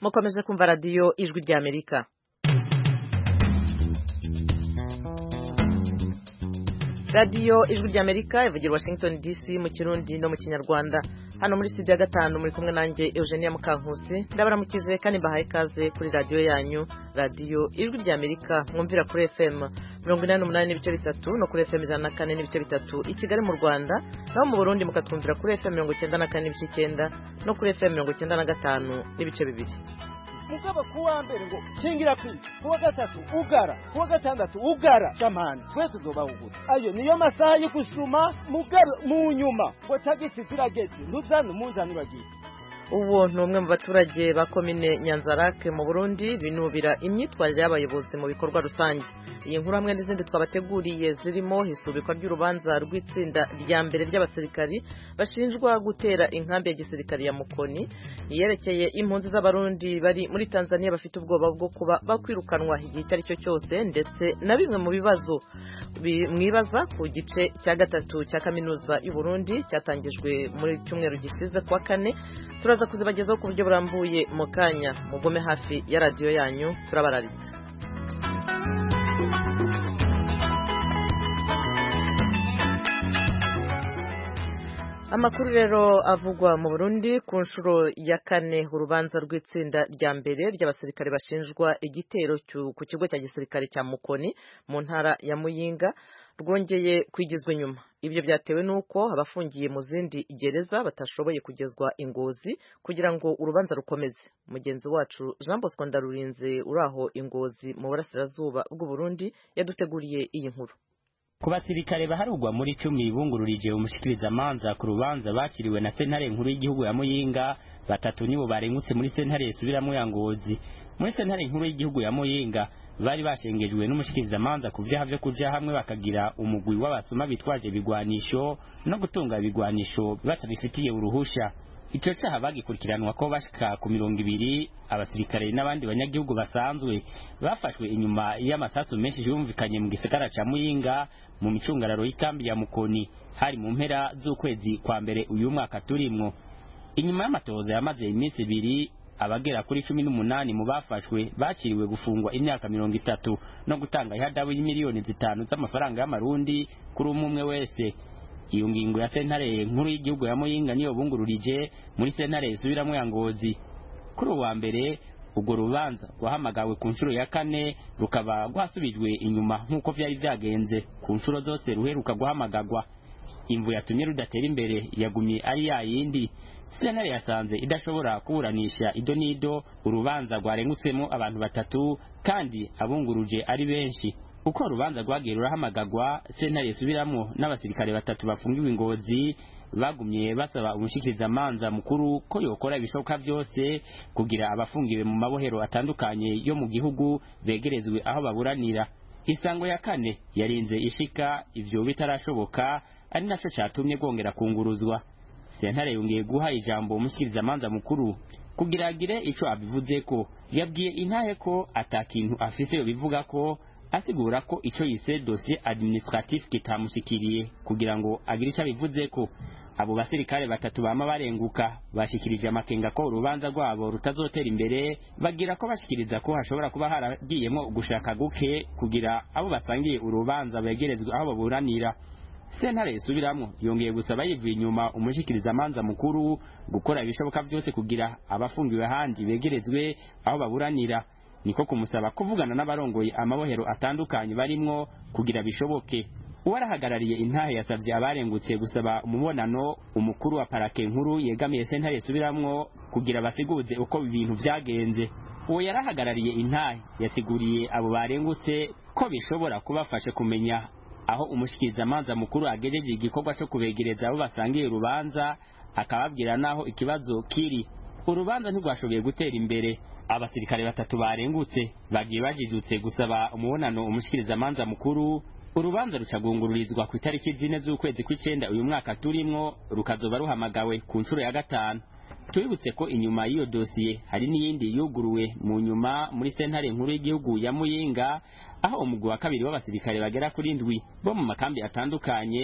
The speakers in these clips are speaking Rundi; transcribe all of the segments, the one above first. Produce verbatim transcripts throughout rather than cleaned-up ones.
mukomeje kumva radiyo ijwi rya Amerika. radiyo ijwi rya Amerika ivugira Washington D C mu Kirundi no mu Kinyarwanda. Hano muri studio ya gatanu muri kumwe nanjye Eugenia Mukankusi, ndabaramukije kandi bahaye ikaze kuri radiyo yanyu, radiyo ijwi rya Amerika mwumvira kuri F M mirongo inani n'umunani n'ibice bitatu no kuri F M ijana na kane n'ibice bitatu i Kigali mu Rwanda, naho mu Burundi mukatwumvira kuri F M mirongo icyenda na kane n'ibice icyenda no kuri F M mirongo icyenda na gatanu n'ibice bibiri. Mugaba kuwa mbere ngo kingira kwi kuwa gatatu ugara kuwa gatandatu ugara jamani twese zobahugura ayo niyo masaha yo kusuma mugara mu nyuma ngo tagisi turageze ntuzane umunzani bagiye. Uwo ni umwe mu baturage ba komine Nyanzarake mu Burundi binubira imyitwarire y'abayobozi mu bikorwa rusange. Iyi nkuru hamwe n'izindi twabateguriye zirimo hisubikwa ry'urubanza rw'itsinda rya mbere ry'abasirikari bashinjwa gutera inkambi ya gisirikari ya Mukoni, yerekeye impunzi z'abarundi bari muri Tanzania bafite ubwoba bwo kuba bakwirukanwa igihe icyo ari cyo cyose, ndetse na bimwe mu bibazo mwibaza ku gice cya gatatu cya kaminuza y'u Burundi cyatangijwe muri cyumweru gishize kwa kane. Turaza kuzibagezaho ku buryo burambuye mu kanya, mugume hafi ya radiyo yanyu, turabararitse. Amakuru rero avugwa mu Burundi ku nshuro ya kane, urubanza rw'itsinda rya mbere ry'abasirikare bashinjwa igitero ku kigo cya gisirikare cya Mukoni mu ntara ya Muyinga rwongeye kwigizwa inyuma. Ibyo byatewe nuko abafungiye mu zindi gereza batashoboye kugezwa Ingozi kugira ngo urubanza rukomeze. Mugenzi wacu Jean Bosco Ndarurinze uraho Ingozi mu burasirazuba bw'u Burundi yaduteguriye iyi nkuru. Ku basirikare baharugwa muri cumi bungururije umushikiriza manza ku rubanza bakiriwe na sentare nkuru y'igihugu ya Muyinga, batatu nibo barengutse muri sentare isubiramo ya Ngozi. Muri sentare nkuru y'igihugu ya Muyinga bari bashengejwe n'umushikiriza manza ku vyaha vyo kuja hamwe bakagira umugwi w'abasuma bitwaje bigwanisho no gutunga bigwanisho batabifitiye uruhusha. Ico cyaha bagikurikiranwa ko bashika ku mirongo ibiri, abasirikare n'abandi banyagihugu basanzwe bafashwe inyuma y'amasasu menshi yumvikanye mu gisagara ca Muyinga mu micungararo y'ikambi ya Mukoni hari mu mpera z'ukwezi kwa mbere uyu mwaka turimwo. Inyuma y'amatoza yamaze iminsi ibiri, abagera kuri cumi n'umunani mu bafashwe bakiriwe gufungwa imyaka mirongo itatu no gutanga ihadabu y'imiliyoni zitanu z'amafaranga y'amarundi kuri umwe wese. Iyo ngingo ya sentare nkuru y'igihugu ya Muyinga niyo bungururije muri sentare isubiramo ya Ngozi. Kuri uwa mbere ubwo rubanza rwahamagawe ku nshuro ya kane rukaba rwasubijwe inyuma nk'uko vyari vyagenze ku nshuro zose ruheruka guhamagagwa. Imvu yatumye rudatera imbere yagumye ari ya yindi. Sentare yasanze idashobora kuburanisha ido nido urubanza rwarengutsemo abantu batatu kandi abunguruje ari benshi. Uko urubanza rwagiye rurahamagagwa, sentare isubiramo n'abasirikare batatu bafungiwe Ingozi bagumye basaba umushikiriza manza mukuru ko yokora ibishoboka byose kugira abafungiwe mu mabohero atandukanye yo mu gihugu begerezwe aho baburanira. Isango ya kane yarinze ishika ivyo bitarashoboka, ari naco catumye gongera kunguruzwa. Sentare yongeye guha ijambo umushikiriza manza mukuru kugira agire ico abivuze ko. Yabwiye intahe ko atakintu afise yo bivuga ko, asigura ko ico yise dossier administratif kitamushikiriye kugira ngo agire ico bivuze ko. Abo basirikare batatu bama barenguka bashikirije amakenga ko urubanza rwabo rutazotera imbere, bagira ko bashikiriza ko hashobora kuba haragiyemo gushaka guke kugira abo basangiye urubanza begerezwe aho baburanira. Sentare isubiramo yongeye gusaba yivuye inyuma umushikiriza manza mukuru gukora ibishoboka byose kugira abafungiwe handi begerezwe aho baburanira. Niko kumusaba kuvugana n'abarongoye amabohero atandukanye barimwo kugira bishoboke. Uwarahagarariye intahe yasavye abarengutse gusaba umubonano umukuru wa parake nkuru yegamiye sentare subiramwo kugira basiguze uko ibintu vyagenze. Uwo yarahagarariye intahe yasiguriye abo barengutse ko bishobora kubafasha kumenya aho umushikiriza manza mukuru agejeje igikorwa cyo kubegereza abo basangiye urubanza, akababwira naho ikibazo kiri. Urubanza ntigwashoboye gutera imbere. Abasirikare batatu barengutse bagiye bajidutse gusaba umubonano umushikiriza manza mukuru. Urubanza rucagungururizwa ku itariki zine z'ukwezi kw'icenda uyu mwaka turimwo, rukazoba ruhamagawe ku nshuro ya gatanu. Tubibutse ko inyuma y'iyo dosiye hari n'iyindi yuguruwe mu nyuma muri sentare nkuru y'igihugu ya Muyinga, aho umugwi wa kabiri w'abasirikare bagera kuri ndwi bo mu makambi atandukanye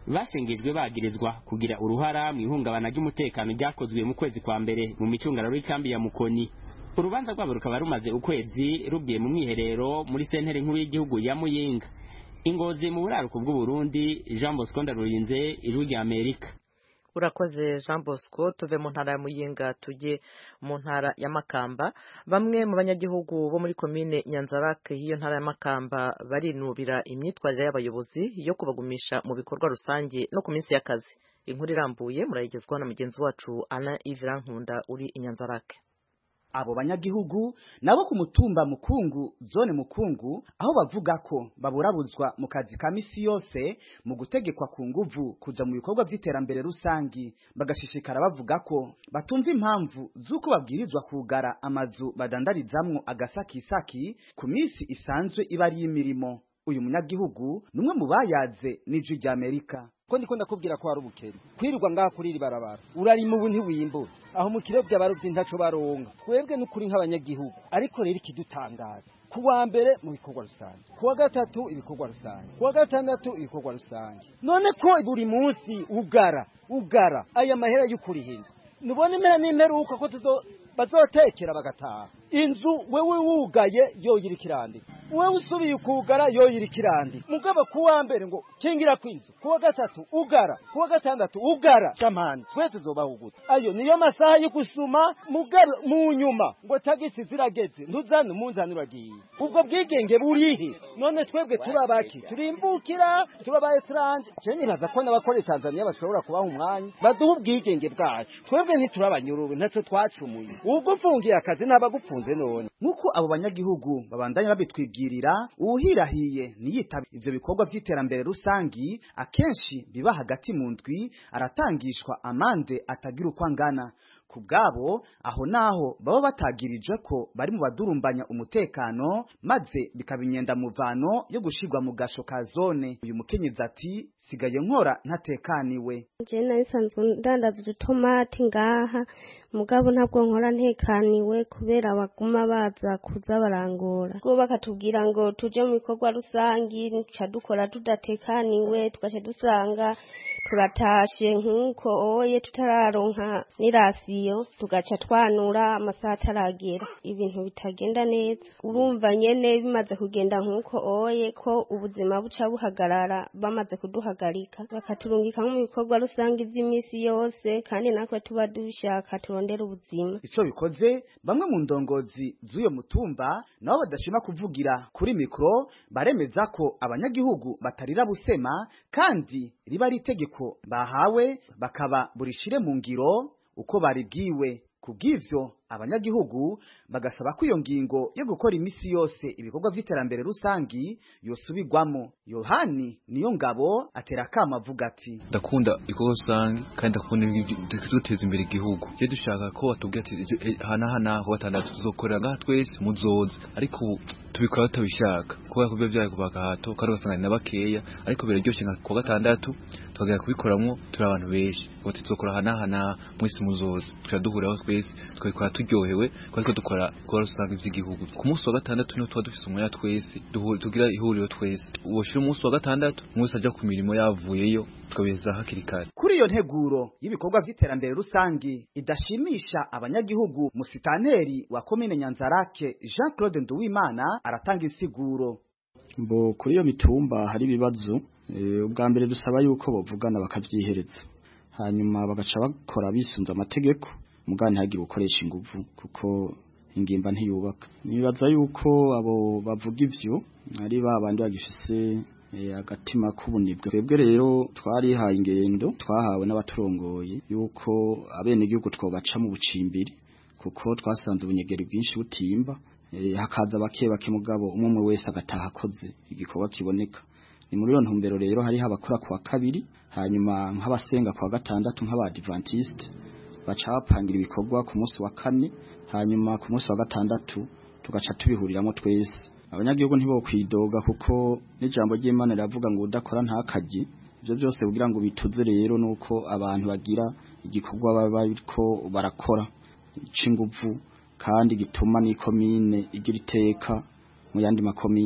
bashengejwe bagirizwa kugira uruhara mu ihungabana ry'umutekano ryakozwe mu kwezi kwa mbere mu micungararo y'ikambi ya Mukoni. Urubanza rwabo rukaba rumaze ukwezi rugiye mu mwiherero muri sentare nkuru y'igihugu ya Muyinga. Ingozi mu buraruko bw'u Burundi, Jean Bosco Ndarurinze, Ijwi rya Amerika. Urakoze Jean Bosco. Tuve mu ntara ya Muyinga tujye mu ntara ya Makamba. Bamwe mu banyagihugu bo muri komine Nyanzarake hiyo ntara ya Makamba barinubira imyitwarire y'abayobozi yo kubagumisha mu bikorwa rusange no ku minsi y'akazi. Inkuru irambuye murayigezwa na mugenzi wacu Ana Ivira Nkunda uri i Nyanzarake. Abo banyagihugu nabo ku mutumba Mukungu, zone Mukungu, aho bavuga ko baburabuzwa mu kazi ka misi yose mu gutegekwa ku nguvu kuja mu bikorwa by'iterambere rusangi, bagashishikara bavuga ko batumva impamvu z'uko babwirizwa kugara amazu badandarizamwo agasakisaki ku misi isanzwe iba ari imirimo. Uyu munyagihugu numwe mu bayaze n'Ijwi rya Amerika. Ko ndiko ndakubwira ko ari ubukene kwirirwa ngaha kuri iri barabara urari mu bunti wimbo aho mu kirobya by'abarovyi ntaco baronga twebwe n'ukuri nk'abanyagihugu. Ariko rero ikidutangaza kuwa mbere mu bikorwa rusange, kuwa gatatu ibikorwa rusange, kuwa gatandatu ibikorwa rusange, none ko buri munsi ugara ugara aya mahera y'ukuri hinze nubone mera n'imperuka ko tuzo bazotekera bagataha. Inzu wewe wugaye yoyira kirandi, wewe usubiye kugara yoyira kirandi. Mugaba kuwa mbere ngo kingira kwinzu, kuwa gatatu ugara, kuwa gatandatu ugara. Jamani twese zobaho gute? Ayo niyo masaha yo gusuma mugara mu nyuma ngo tagisi zirageze ntuzane umunzani uragiye. Ubwo bwigenge burihe? None twebwe turabaki turimbukira tubabaye tranje. Cyenye naza ko n'abakore Tanzania bashobora kubaho umwanya baduha ubwigenge bwacu. Twebwe ntiturabanyuruwe ntaco twacumuye. Ubwo mfungiye akazi n'abagufunze none. Nkuko abo banyagihugu babandanya babitwibwirira, uwuhirahiye niyitaba ivyo bikorwa vy'iterambere rusangi akenshi biba hagati mu ndwi aratangishwa amande atagira uko angana. Kubgabo aho naho baba batagirije ko bari mu badurumbanya umutekano maze bikabinyenda muvano yo gushirwa mu gasho ka zone. Uyu mukenyezi ati sigaye nkora ntatekaniwe. Je narisanzwe ndandaza udutomati ngaha mugabo ntabwo nkora ntekaniwe kubera abaguma baza kuza barangora. Go bakatubwira ngo tuje mu bikorwa rusangi nica dukora tudatekaniwe tugace dusanga turatashe nkuko oye tutararonka nirasiyo tugaca twanura amasaha taragera ibintu bitagenda neza. Urumva nyene bimaze kugenda nkuko oye ko ubuzima buca buhagarara bamaze kuduhagarika bakaturungika mu bikorwa rusangi z'imisi yose kandi nakwe tuba dushaka turondera ubuzima. Ico bikoze bamwe mu ndongozi z'uyo mutumba nabo badashima kuvugira kuri mikro baremeza ko abanyagihugu batarira busema kandi riba ari itegeko bahawe bakaba burishire mu ngiro uko baribwiwe. Kubw'ivyo abanyagihugu bagasaba ko iyo ngingo yo gukora imisi yose ibikorwa vy'iterambere rusangi yosubirwamo. Yohani niyo ngabo atera kama avuga ati ndakunda ibikorwa rusangi kandi ndakunda duteza imbere igihugu. Je dushaka ko batubwira ati hana hana ho batandatu tuzokorera ngaha twese muzoze, ariko tubikora tutabishaka kubera ko byo byaye kubagahato kandi basanga na bakeya, ariko biraryoshe nka ku gatandatu twagera kubikoramwo turi abantu benshi ngo tuzokora hana hana mwese muzoze turaduhuraho twese twikora turyohewe kuko dukora ko rusanga ivy'igihugu. Ku munsi wa gatandatu niho tuba dufise umwanya twese tugira ihuriro twese uboshira umunsi wa gatandatu mwese aja ku mirimo yavuyeyo tukabeza hakiri kare. Kuri iyo nteguro y'ibikorwa vy'iterambere rusangi idashimisha abanyagihugu, musitanteri wa komine Nyanzarake Jean Claude Nduwimana aratanga insiguro. Mbo kuri iyo mitumba hari ibibazo ubwa mbere dusaba yuko bavugana bakavyihereza hanyuma bagaca bakora bisunza amategeko mugani hagira gukoresha inguvu kuko ingimba ntiyubaka. Nibaza yuko abo bavuga ivyo ari babandi bagifise e, agatima k'ubunibwe. Twebwe rero twari haye ingendo twahawe n'abaturongoye yuko abene gihugu twobaca mu bucimbiri kuko twasanze ubunyegeri bwinshi butimba e, hakaza bake bake mugabo umwe wese agataha akoze igikorwa kiboneka. Ni muri iyo ntumbero rero hari habakora kwa kabiri hanyuma nk'abasenga kwa gatandatu nk'abadventiste baca bapangira ibikorwa ku munsi wa kane hanyuma ku munsi wa gatandatu tugaca tubihuriramo twese. Abanyagihugu ntibo kwidoga kuko n'ijambo ry'Imana riravuga ngo udakora ntakaji. Ibyo byose kugira ngo bituze rero nuko abantu bagira igikorwa baba bariko barakora c'inguvu kandi gituma ni komine igira iteka mu yandi makomine.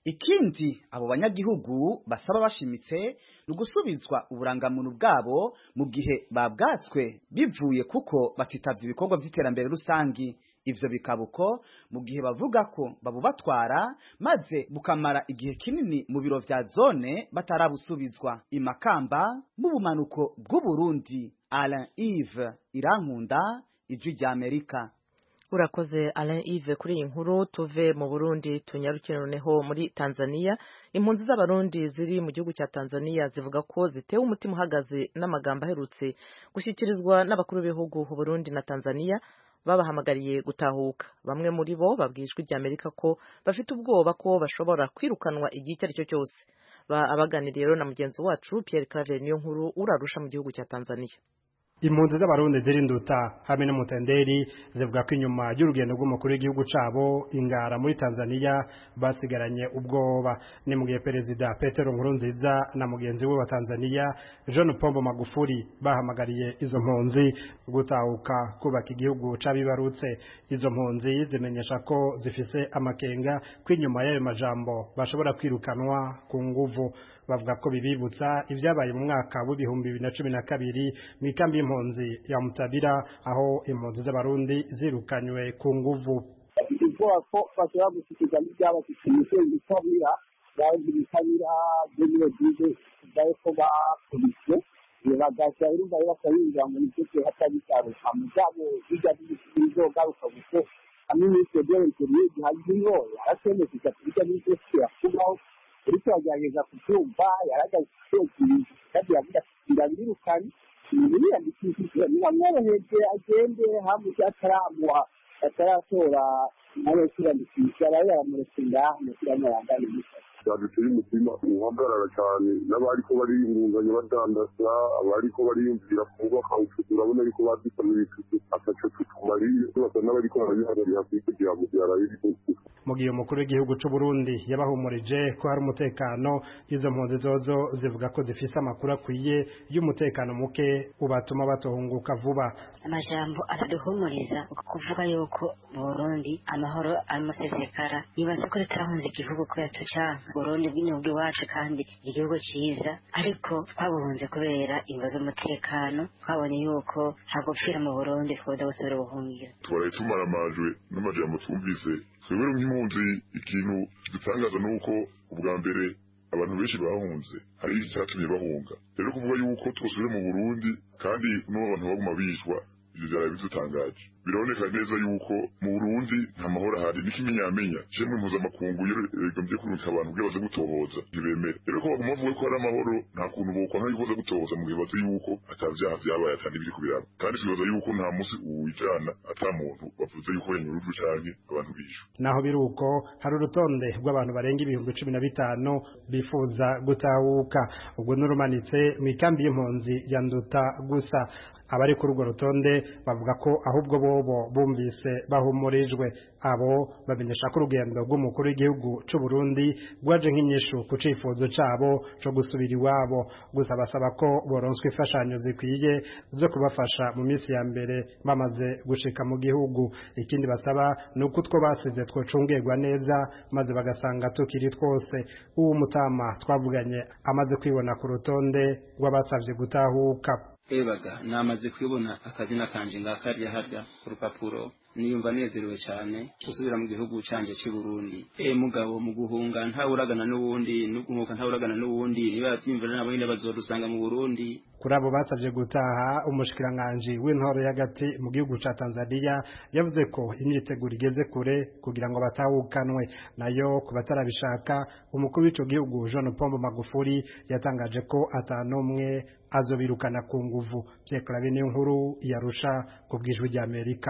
ikindi abo banyagihugu basaba bashimitse ni ugusubizwa uburangamuntu bwabo mu gihe babwatswe bivuye kuko batitavye ibikorwa vy'iterambere rusangi. Ivyo bikabuko mu gihe bavuga ko babubatwara maze bukamara igihe kinini mu biro vya zone batarabusubizwa. Imakamba mu bumanuko bw'u Burundi, Alain Yves Irankunda, Ijwi rya Amerika. Urakoze Alain Yves kuri iyi nkuru. Tuve mu Burundi tunyarukire noneho muri Tanzania. Impunzi z'abarundi ziri mu gihugu cya Tanzania zivuga ko zitewe umutima uhagaze n'amagambo aherutse gushyikirizwa n'abakuru b'ibihugu u Burundi na Tanzania babahamagariye gutahuka. Bamwe muri bo babwijwe rya Amerika ko bafite ubwoba ko bashobora kwirukanwa igihe icyo ari cyo cyose. Abaganiriye rero na mugenzi wacu Pierre Claver niyo nkuru urarusha mu gihugu cya Tanzania. Impunzi z'abarundi zirinduta hamwe n'umutenderi zivuga ko inyuma y'urugendo rw'umukuru w'igihugu cabo Ingara muri Tanzania basigaranye ubwoba. Ni mu gihe Perezida Petero Nkurunziza na mugenzi we wa Tanzania John Pombe Magufuli bahamagariye izo mpunzi gutahuka kubaka igihugu cabibarutse. Izo mpunzi zimenyesha ko zifise amakenga ko inyuma y'ayo majambo bashobora kwirukanwa ku nguvu. Bavuga ko bibibutsa ivyabaye mu mwaka w'ibihumbi bibiri na cumi na kabiri mu ikambi y'impunzi ya Mutabira aho impunzi z'abarundi zirukanywe ku nguvu. Ivuga ko bashobora gushikiriza n'ibyaba bifite ibitabira bagibitabira byo bize ko bakubise bagasha irumva bakayinjira mu gice hatabisaruka mugabo bijya bizogaruka guko aministe byo interi hagiye arasemeza kujya n'icyo yakubaho ariko yagerageza kubyumva yaragaye kandi yavuga ndabirukanye ni yandikishije niramworoheje agende hamwe cyataramuha ataratora nawe kirandikisha yaramuretse ngaho kiranyarangana cyaduteye umutima uhagarara cyane n'abariko bariyungunganya badandaza abariko bariyumvira kubaka ubucuti urabona ariko bazikamira ibitutu ataco tutumariye basa n'abariko barabihagarira kugira ngo byarabiri mu gihe umukuru w'igihugu cy'u Burundi yabahumurije ko hari umutekano. Izo mpunzi zozo zivuga ko zifise amakuru akwiye y'umutekano muke ubatuma batohunguka vuba. Amajambo araduhumuriza kuvuga yuko mu Burundi amahoro amusesekara nibaza ko tutahunze igihugu kubera tucanka Burundi bw'inyubwi wacu kandi igihugu ciza, ariko twabuhunze kubera ingo z'umutekano. Twabonye yuko hagupfira mu Burundi twoda gusubira ubuhungiro. Twaraye tumaramajwe n'amajambo twumvise. Twebwe nk'impunzi ikintu dutangaza nuko ubwa mbere abantu benshi bahunze hari icyatumye bahunga. Rero kuvuga yuko twosubire mu Burundi kandi n'abantu baguma bishwa ibyo byari bidutangaje. Biraboneka neza yuko mu Burundi nta mahoro ahari n'ikimenyamenya cemwe mpuzamakungu yegombye kurunka abantu bwe baze gutohoza ntibemere. Rero ko baguma bavuga ko hari amahoro nta kuntu bokwa nko baze gutohoza mu gihe bazi yuko atavyaha vyabaye atandi biri kubiraba. Kandi twibaza yuko nta musi uwijana ata muntu bavuze yuko yenyurujwe canke abantu bishwe. Naho biruko hari urutonde rw'abantu barenga ibihumbi cumi na bitanu bifuza gutahuka. Ubwo nurumanitse mu ikambi y'impunzi ya Nduta gusa. Abari kuri urwo rutonde bavuga ko ahubwo bobo bumvise bahumurijwe. Abo bamenyesha ko urugendo rw'umukuru w'igihugu cy'u Burundi rwaje nk'inyishu ku cifuzo cabo co gusubira iwabo. Gusa basaba ko boronswa imfashanyo zikwiye zo kubafasha mu minsi ya mbere bamaze gushika mu gihugu. Ikindi basaba ni uko two basize twocungerwa neza maze bagasanga tukiri twose. Uwo mutama twavuganye amaze kwibona ku rutonde rw'abasavye gutahuka. Ebaga namaze kwibona akazina kanje ngakarya harya ku rupapuro niyumva nezerewe cyane gusubira mu gihugu canje cy'u Burundi. E mugabo mu guhunga nta uragana n'uwundi n'uguhuka nta uragana n'uwundi niba yatimvira nabo nyine bazodusanga mu Burundi. Kuri abo basavye gutaha umushikiranganje w'intoro y'agati mu gihugu ca Tanzania yavuze ko imyiteguro igeze kure kugira ngo batahukanwe. Nayo ku batarabishaka umukuru w'ico gihugu John Pombe Magufuli yatangaje ko atanumwe azobirukana ku nguvu. Pierre Claver niyo nkuru yarusha ku bwijwi rya Amerika.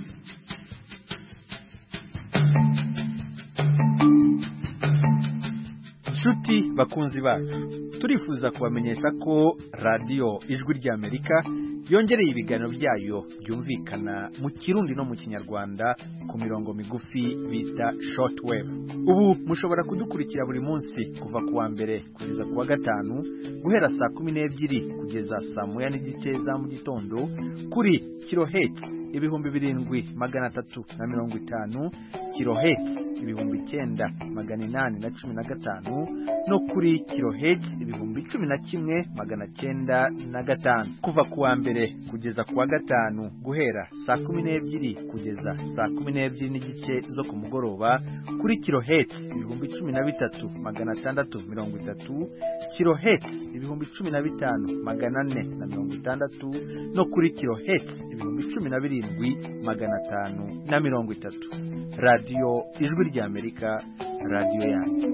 Nshuti bakunzi bacu, turifuza kubamenyesha ko radio Ijwi rya Amerika yongereye ibiganiro byayo byumvikana mu Kirundi no mu Kinyarwanda ku mirongo migufi bita shortwave. Ubu mushobora kudukurikira buri munsi kuva kuwa mbere kugeza kuwa gatanu guhera saa kumi n'ebyiri kugeza saa moya n'igice za mu gitondo kuri kilohertz ibihumbi birindwi magana atatu na mirongo itanu, kilohertz ibihumbi icyenda magana inani na cumi na gatanu no kuri kilohertz ibihumbi cumi na kimwe magana cyenda na gatanu. Kuva kuwa mbere kugeza kuwa gatanu guhera saa kumi n'ebyiri kugeza saa kumi n'ebyiri n'igice zo ku mugoroba kuri kilohertz ibihumbi cumi na bitatu magana atandatu mirongo itatu, kilohertz ibihumbi cumi na bitanu magana ane na mirongo itandatu no kuri kilohertz ibihumbi cumi na birindwi magana atanu na mirongo itatu. Radio Ijwi ry'Amerika, radio yanyu.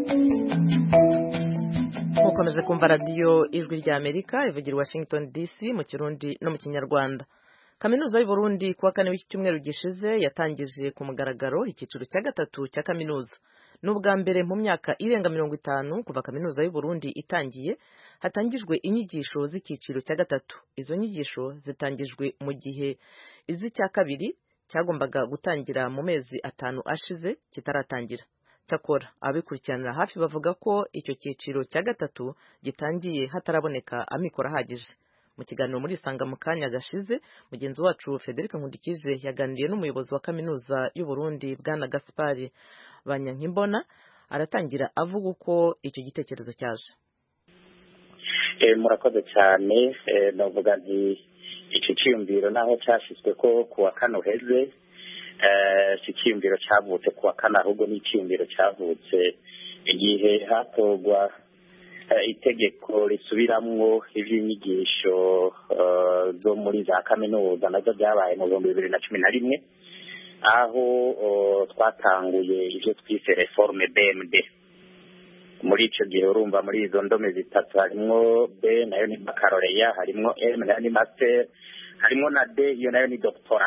Mukomeje kumva radio Ijwi ry'Amerika ivugira Washington D C mu Kirundi no mu Kinyarwanda. Kaminuza y'u Burundi kuwa kane w'iki cyumweru gishize yatangije ku mugaragaro icyiciro cya gatatu cya kaminuza. N'ubwa mbere mu myaka irenga mirongo itanu kuva kaminuza y'u Burundi itangiye hatangijwe inyigisho z'icyiciro cya gatatu. Izo nyigisho zitangijwe mu gihe izi cya kabiri cyagombaga gutangira mu mezi atanu ashize kitaratangira. Cyakora abikurikiranira hafi bavuga ko icyo cyiciro cya gatatu gitangiye hataraboneka amikoro ahagije. Mu kiganiro muri Sanga mu kanya gashize mugenzi wacu Frederic Nkundikije yaganiriye n'umuyobozi wa kaminuza y'u Burundi Bwana Gaspard Banyankimbona aratangira avuga uko icyo gitekerezo cyaje. Eh murakoze cyane eh navuga nti icyo cyumviro naho cyashizwe ko kuwa kano heze eh cyumviro cyavutse kuwa kana ahubwo ni cyumviro cyavutse igihe hatogwa itegeko risubiramwo ivy'inyigisho zo muri za kaminuza nazo byabaye mu bihumbi bibiri na cumi na rimwe aho twatanguye ivyo twise reforme B M D. Muri ico gihe urumva muri izo ndome zitatu harimwo B nayo ni baccalaureat, harimwo M nayo ni master, harimwo na D iyo nayo ni doctorat.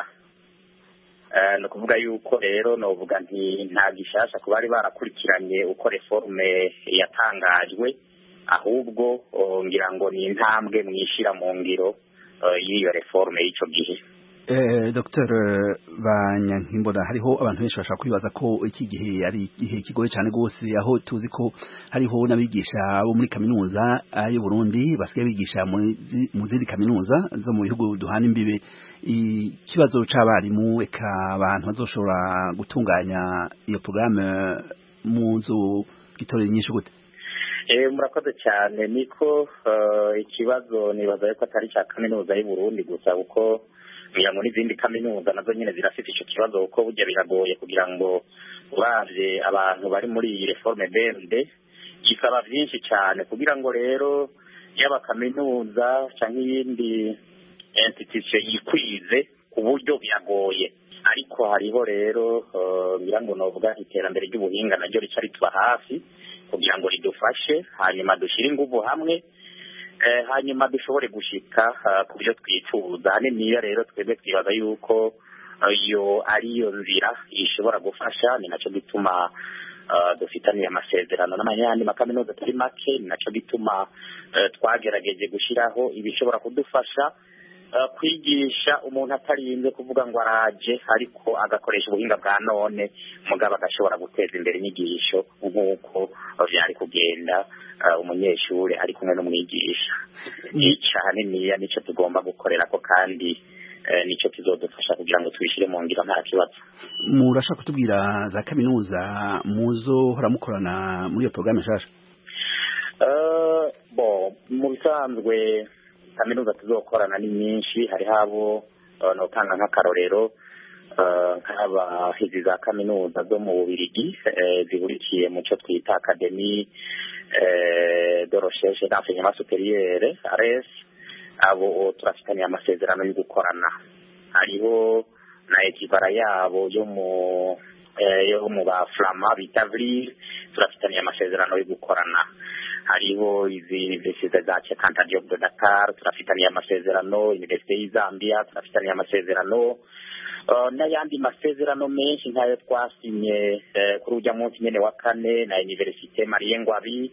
Eh no kuvuga yuko rero no vuga nti nta gishasha ku bari barakurikiranye uko reforme yatangajwe, ahubwo ngira ngo ni intambwe mwishira mu ngiro y'iyo reforme y'ico gihe. Eh Doctor Banyankimbona, hariho abantu benshi bashaka kwibaza ko iki gihe ari igihe kigoye cyane gose, aho tuzi ko hariho nabigisha bo muri kaminuza y'u Burundi basigaye bigisha mu zindi kaminuza zo mu bihugu duhana imbibe. Ikibazo c'abarimu eka abantu bazoshobora gutunganya iyo programme mu nzu gitorera nyinshi gute? Eh murakoze cyane, niko uh, ikibazo nibaza yuko atari cya kaminuza y'u Burundi gusa, uko ngira ngo n'izindi kaminuza nazo nyine zirafite icyo kibazo, uko burya biragoye kugira ngo uravye abantu bari muri iyi reforme B M D gisaba byinshi cyane kugira ngo rero yaba kaminuza cyangwa iyindi institution yikwize ku buryo biragoye. Ariko hariho rero ngira ngo novuga iterambere ry'ubuhinga naryo rica rituba hafi kugira ngo ridufashe, hanyuma dushire ingufu hamwe, eh hanyuma dushobore gushika ku byo twifuza. Haniniya rero twebwe twibaza yuko iyo ari yo nzira ishobora gufasha, ni naco gituma dufitaniye amasezerano n'amanyandi makaminuza atari make, ni naco gituma twagerageje gushiraho ibishobora kudufasha kwigisha umuntu atarinze kuvuga ngo araje, ariko agakoresha ubuhinga bwa none mugabo agashobora guteza imbere inyigisho nk'uko byari kugenda umunyeshuri ari kumwe n'umwigisha. Icane niya nico tugomba gukorera ko, kandi nico kizodufasha kugira ngo tubishire mu ngiro nta kibazo. Murashaka kutubwira za kaminuza muzo hora mukorana muri iyo programme nshasha? Uh, bo mu bisanzwe kaminuza tuzokorana ni nyinshi, hari habo uh, no tanga nk'akarorero nk'aba uh, hizi za kaminuza zo mu Bubiligi eh, zihurikiye mu cyo twita Académie eh, de recherche et d'enseignement supérieur A R E S, abo turafitaniye amasezerano yo gukorana. Hariho na ekibara yabo yo mu eh, yo mu ba Flama bitavri turafitaniye amasezerano yo gukorana. Hariho izi universite za Chekanta Diop de Dakar turafitaniye amasezerano, Universite y'Zambia turafitaniye amasezerano, uh, n'ayandi masezerano menshi nkayo twasinye uh, kuri ujya munsi nyene wa kane na Universite Marie Ngwabi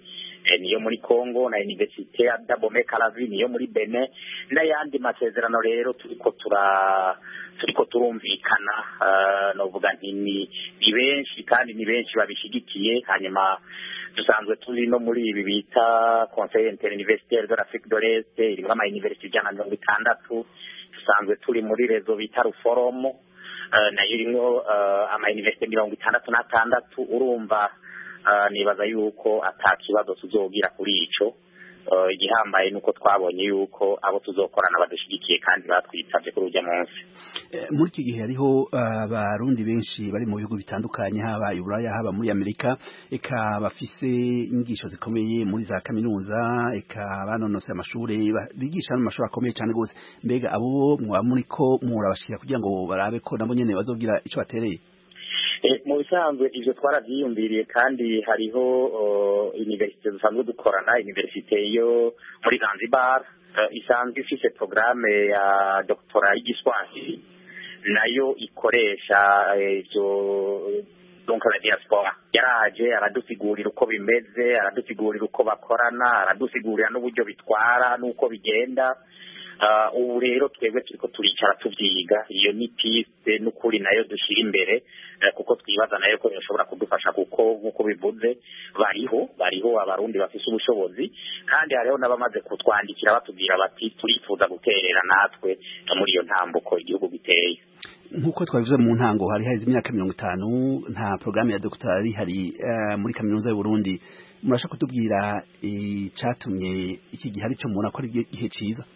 niyo muri Congo na Université ya Dabome Kalavi niyo muri Benin n'ayandi masezerano rero turiko tura turiko turumvikana novuga nti ni benshi kandi ni benshi babishigikiye hanyuma dusanzwe turi no muri ibi bita Conseil interuniversitaire de l'Afrique de l'Est irimo ama university ijana na mirongo itandatu dusanzwe turi muri rezo bita Ruforum nayo irimo ama university mirongo itandatu n'atandatu urumva nibaza yuko atakibazo tuzogira kuri ico igihambaye nuko twabonye yuko abo tuzokorana badushigikiye kandi batwitavye kuri urya munsi muri iki gihe hariho abarundi benshi bari mu bihugu bitandukanye haba i Buraya haba muri Amerika eka bafise inyigisho zikomeye muri za kaminuza eka banonose amashuri bigisha mu mashuri akomeye cyane gose mbega abo mwa muri ko murabashira kugira ngo barabe ko nabo nyene bazogira ico batereye mu bisanzwe ivyo twaravyiyumviriye kandi hariho universite dusanzwe dukorana universite yo muri Zanzibar isanzwe ifise programme ya doctorat y'igiswahili nayo ikoresha ivyo donc la diaspora yaraje aradusigurira uko bimeze aradusigurira uko bakorana aradusigurira n'uburyo bitwara n'uko bigenda ubu rero twebwe turiko turicara tuvyiga iyo ni piste n'ukuri nayo dushira imbere kuko twibaza nayo ko yoshobora kudufasha kuko nkuko bivuze bariho bariho abarundi bafise ubushobozi kandi hariho n'abamaze kutwandikira batubwira bati turifuza guterera natwe muri iyo ntambuko igihugu giteye nkuko twabivuze mu ntango hari haize imyaka mirongo itanu nta programme ya doctorat hari uh, muri kaminuza y'u Burundi murashaka kutubwira icatumye iki gihe ari cyo mubona ko ari igihe ciza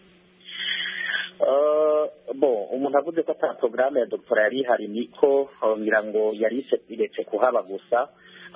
bon umuntu avuze ko ata programme ya doctorat yari hari niko ngira ngo yari iretse kuhaba gusa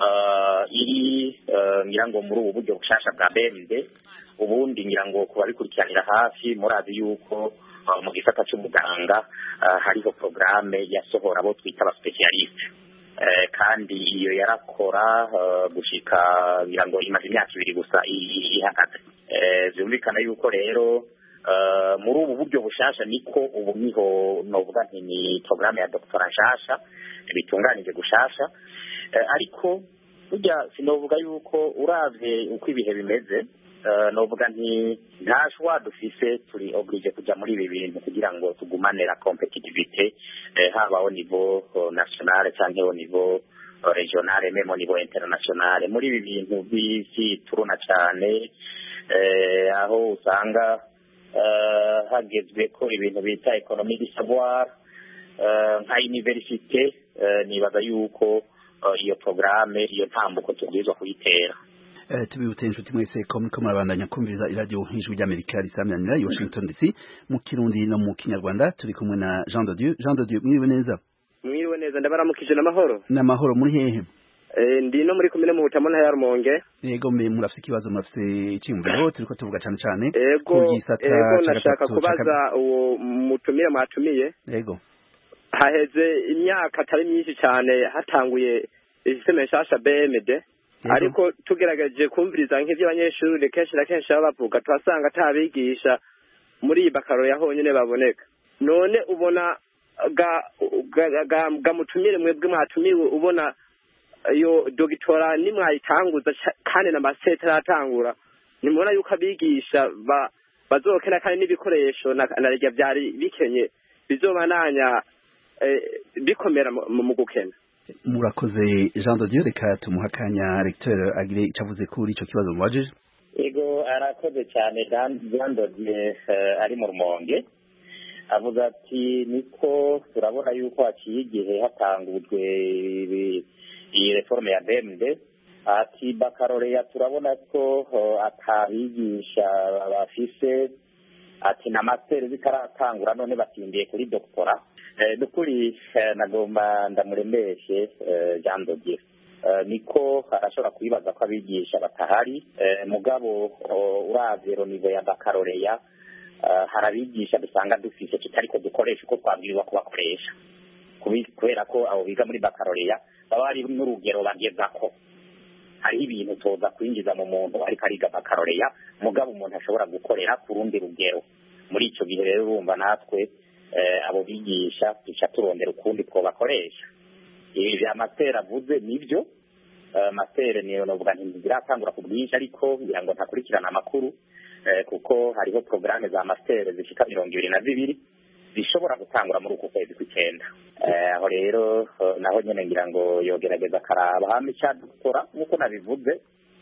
iri ngira ngo muri ubu buryo bushasha bwa B M D ubundi ngira ngo kuba bikurikiranira hafi murazi yuko mu gisata cy'umuganga hariho programme yasohora abo twita aba specialiste kandi iyo yarakora gushika ngira ngo imaze imyaka ibiri gusa ihagaze byumvikana yuko rero Uh, muri ubu buryo bushasha niko ubu niho novuga nti ni programme ya doctorat nshasha bitunganije gushasha uh, ariko burya sinovuga yuko uravye uko ibihe bimeze uh, novuga nti ntashwa dufise turi oblige kuja muri ibi bintu kugira ngo tugumane la competitivité uh, haba au niveau uh, national canke au niveau uh, regional même au niveau international muri ibi bintu bisi turuna cyane uh, aho usanga Uh, hagezwe ko ibintu bita economie du savoir uh, nka université uh, nibaza yuko uh, iyo programme iyo ntambuko tubwirizwa kuyitera uh, tubibutse inshuti mwese ko muriko murabandanya kumviriza iradio nk'ijwi ry'Amerika risamyanira i Washington D C mu Kirundi no mu Kinyarwanda turi kumwe na Jean de Dieu Jean de Dieu mwiriwe neza mwiriwe neza ndabaramukije n'amahoro n'amahoro muri hehe Eh ndi no muri kumene mu Butamo ntaya Rumonge. Yego mbe murafise ikibazo murafise icyumviro turiko tuvuga cyane cyane ku gisata ego nashaka kubaza uwo mutumire mwatumiye. Yego. Haheze imyaka atari myinshi cyane hatanguye iseme nshasha B M D ariko tugerageje kumviriza nk'ivyo abanyeshuri kenshi na kenshi bavuga twasanga atabigisha muri bakaro yahonyene baboneka. None ubona ga ga, ga, ga mutumire mwebwe mwatumiwe ubona iyo dogitora nimwayitanguza kandi na masete aratangura nimubona yuko abigisha ba bazokena kandi n'ibikoresho na rya byari bikenye bizobananya eh, bikomera mu gukena murakoze Jean de Dieu reka tumuhakanya recteur agire icavuze kuri ico kibazo mwaje yego arakoze cyane Jean de Dieu uh, ari mu Rumonge avuga ati niko turabona yuko haciye igihe hatangujwe iyi reforme ya B M D ati baccalaureat turabona ko uh, atabigisha bafise ati na master zikaratangura none batindiye kuri doctorat eh, dukuri eh, nagomba ndamuremeshe eh, Jean de Dieu uh, niko arashobora kwibaza ko abigisha batahari eh, mugabo uh, uravye ro niveau ya baccalaureat uh, harabigisha dusanga dufise tutariko dukoresha uko twabwirizwa kubakoresha kubera ko abo biga muri baccalaureat baba ari n'urugero bagezako hari ibintu toza kwinjiza mu muntu ariko ariga baccalaureat mugabo umuntu ashobora gukorera ku rundi rugero muri ico gihe rero urumva natwe eh, abo bigisha tuca turondera ukundi twobakoresha ibi vya master avuze nivyo master niyo novuga nti ziratangura ku bwinshi ariko ngira ngo ntakurikirana amakuru kuko hariho programme za master zishika mirongo ibiri na zibiri zishobora gutangura muri uku kwezi kw'icyenda aho rero naho nyene ngira ngo yogerageza karaba hama icya doktora nk'uko nabivuze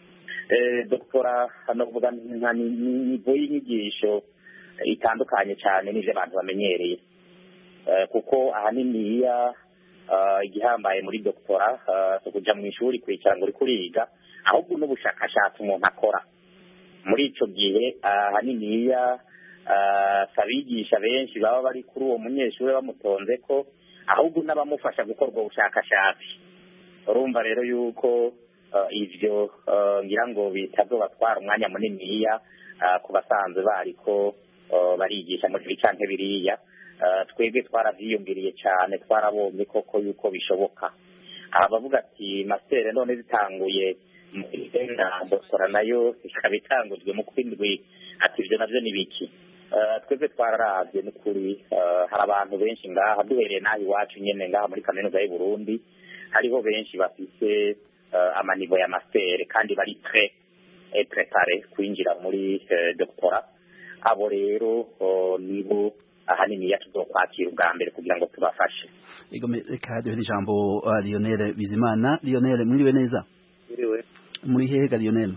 doktora novuga nka nivo y'inyigisho itandukanye cyane n'ivyo abantu bamenyereye kuko ahanini iya igihambaye muri doktora kuja mu ishuri kwicara ngo uri kuriga ahubwo n'ubushakashatsi umuntu akora muri ico gihe ahanini iya sabigisha benshi baba bari kuri uwo munyeshuri bamutonze ko ahubwo n'abamufasha gukora ubwo bushakashatsi urumva rero yuko ivyo ngira ngo bitazobatwara umwanya munini iya ku basanzwe bariko barigisha muri bicanke biriya twebwe twaravyiyumviriye cyane twarabonye koko yuko bishoboka abavuga ati master none zitanguye na doktora nayo ikaba itangujwe mu kwindwi ati ivyo navyo ni biki twebwe twararavye n'ukuri hari abantu benshi ngaha duhereye naho iwacu nyene ngaha muri kaminuza y'u Burundi hariho benshi bafise amanivo ya master kandi bari très préparé kwinjira muri doktora abo rero nibo ahanini yatuzokwakira ubwa mbere kugira ngo tubafashe ego reka duhe ijambo Lionel Bizimana. Lionel mwiriwe neza? Mwiriwe. Muri hehe ga Lionel?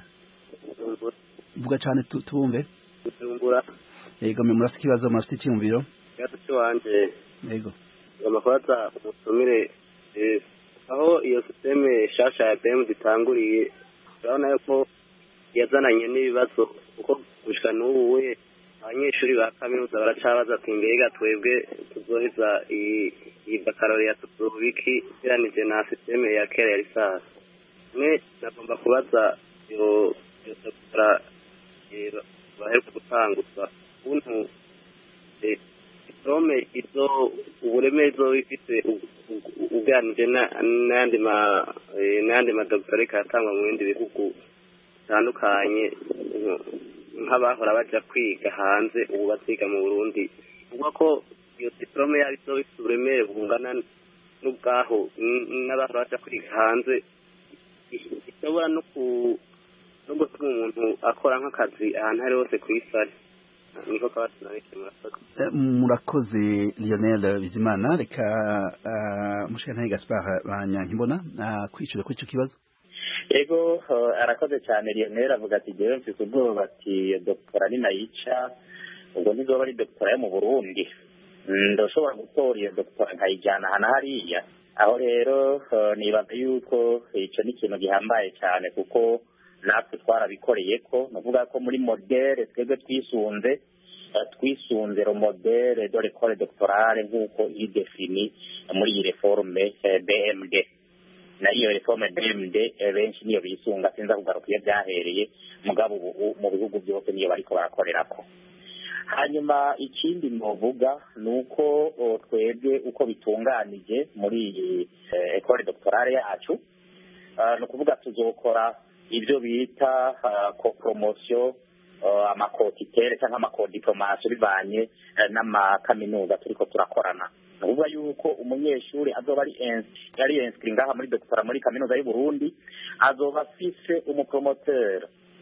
Vuga cyane tumve. Bujumbura. Ego mwe murafite ikibazo murafite icyumviro? Gatatu wanje. Ego. Amakwata umusumire eh aho iyo systeme shasha ya B M ditanguriye urabona yuko yazananye n'ibibazo uko gushika n'ubu we abanyeshuri ba kaminuza baracabaza ati mbega twebwe tuzoheza iyi baccalaureat tuzobiki iranije na systeme ya kera ya lisasi ne nagomba kubaza yo doktora baheruka gutanguza ukuntu diplome izo uburemezo bifite uganije n'andi ma n'andi madoktora katangwa mu bindi bihugu bitandukanye nk'abahora baja kwiga hanze ubu basiga mu Burundi uvuga ko iyo diplome yari so isuremere bungana n'ubwaho n'abahora baja kwiga hanze ishobora no ku no gutuma umuntu akora nk'akazi ahantu hari hose ku isi niko kabatunarike murakoze murakoze Lionel Bizimana. Reka mushikana Gaspard Banyankimbona kwicura kuri ico kibazo. Ego arakoze cyane Lionel avuga ati jewe mfite ubwoba ati doktora ni nayica ubwo ntizoba ari doktora yo mu Burundi ndoshobora gutora iyo doktora nkayijyana hana hariya aho rero nibaza yuko ico ni ikintu gihambaye cyane kuko natwe twarabikoreye ko navuga ko muri modele twebwe twisunze twisunze ro modele de l'école doctorale nk'uko iri defini muri iyi reforme B M D na iyo reforme B M D benshi niyo bisunga sinza kugaruka iyo byahereye mugabo mu bihugu byose niyo bariko barakorerako. Hanyuma ikindi novuga nuko twebwe uko bitunganije muri iyi école doctorale yacu no kuvuga tuzokora ibyo bita ko promotion amakotitere cyangwa amakodiplomation bivanye n'amakaminuza turiko turakorana nuvuga yuko umunyeshuri azoba ari yari inscrit ngaha muri doctora muri kaminuza y'u Burundi azoba afise umupromoteur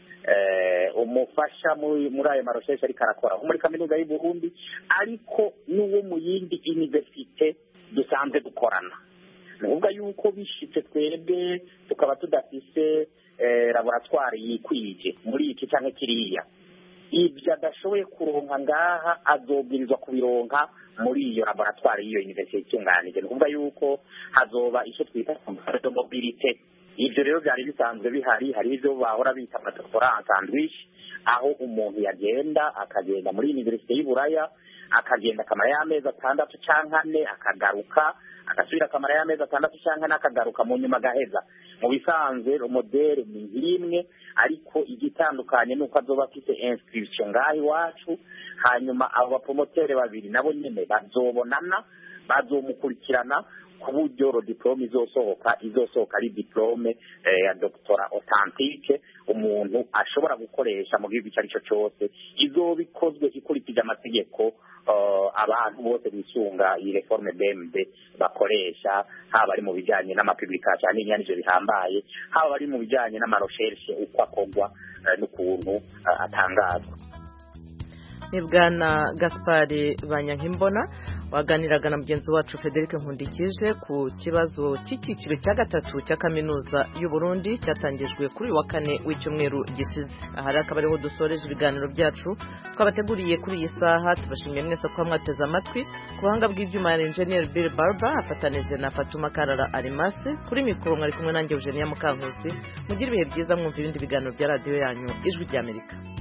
eh umufasha muri muri ayo marecherche ari karakora muri kaminuza y'u Burundi ariko n'uwo mu yindi universite dusanzwe dukorana nuvuga yuko bishitse twebwe tukaba tudafise laboratoire yikwije muri iki canke kiriya ibyo adashoboye kuronka ngaha azobwirizwa kubironka muri iyo laboratoire y'iyo universite itunganije nukuvuga yuko hazoba icyo twita de mobilité. Ibyo rero byari bisanzwe bihari hari ibyo bahora bita doctorat sandwich aho umuntu yagenda akagenda muri universite y'Iburaya akagenda akamara y'amezi atandatu canke ane akagaruka agasubira akamara y'amezi atandatu canke ane akagaruka mu nyuma gaheza mu bisanzwe modele ni imwe ariko igitandukanye nuko azoba afite inscription ngaho iwacu hanyuma abo bapromotere babiri nabo nyene bazobonana bazomukurikirana ku buryo diplome izosohoka izosohoka ari diplome ya doctora authentique umuntu ashobora gukoresha mu gihugu icyo ari cyo cyose izoba ikozwe ikurikije amategeko abantu bose bisunga iyi reforme B M D bakoresha, haba ari mu bijyanye n'amapublication n'inyandiko bihambaye, haba ari mu bijyanye n'amarecherche uko akorwa n'ukuntu atangazwa. Ni bwana Gaspard Banyankimbona waganiraga na mugenzi wacu Frederic Nkundikije ku kibazo cy'icyiciro cya gatatu cya kaminuza y'u Burundi cyatangijwe kuri uyu wa kane w'icyumweru gishize. Aha akaba ariho dusoreje ibiganiro byacu twabateguriye kuri iyi saha. Tubashimiye mwese ko mwateze amatwi. Ku buhanga bw'ibyuma ya Engineer Bill Barber afatanije na Fatuma Karara Arimasi, kuri mikoro mwari kumwe nanjye Eugenia Mukankusi. Mugire ibihe byiza mwumva ibindi biganiro bya radio yanyu Ijwi ry'Amerika.